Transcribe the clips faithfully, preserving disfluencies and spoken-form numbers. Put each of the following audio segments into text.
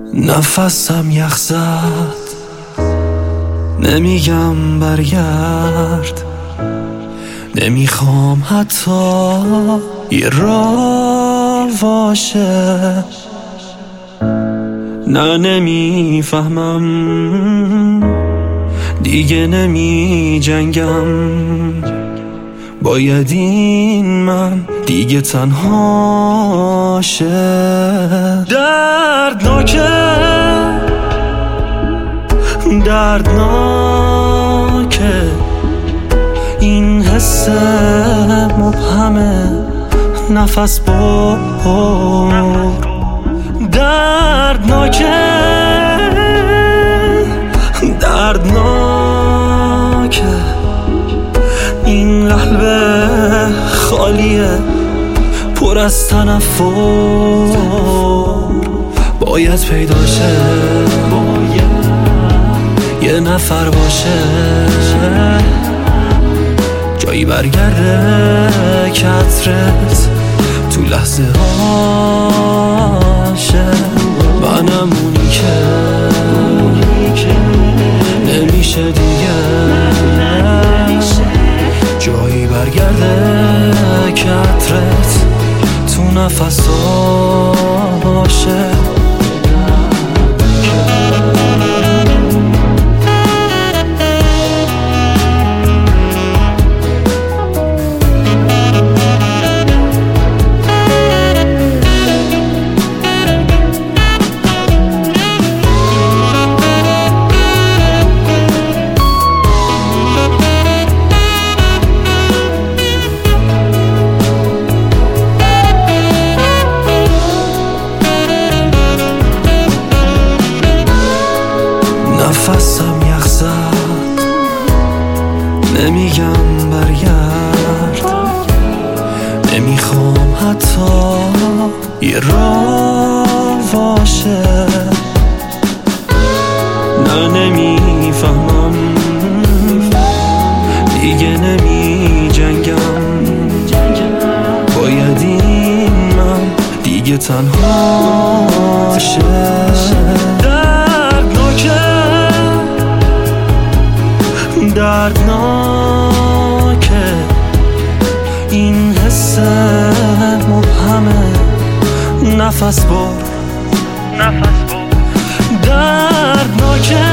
نفسم یخ زد، نمیگم برگرد، نمیخوام حتی یه راه باشه. نه نمیفهمم، دیگه نمی جنگم، باید این من دیگه تنها شه. دردناکه دردناکه این حس مبهمه، نفس بر. دردناکه دردناکه این قلب خالیه، پر از تنفر، باید پیدا شه، یه نفر باشه، جایی برگرده که عطرت تو لحظه هاشه. منم اونی که نمیشه دیگه، جایی برگرده که عطرت تو نفساشه. نفسم یخ زد، نمیگم برگرد، نمیخوام حتی یه راه باشه. نه نمیفهمم، دیگه نمی جنگم، باید این من دیگه تنها شه. دردناکه این حس مبهمه، نفس بر نفس بر. دردناکه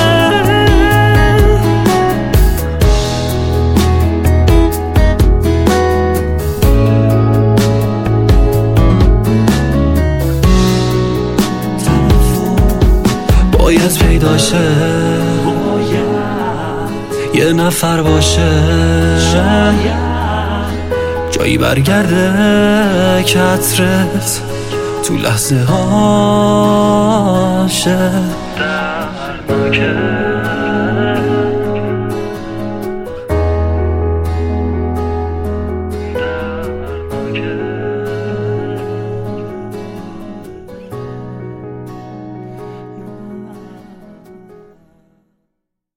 باید پیدا شه، یه نفر باشه، جایی برگرده که عطرت تو لحظه هاشه.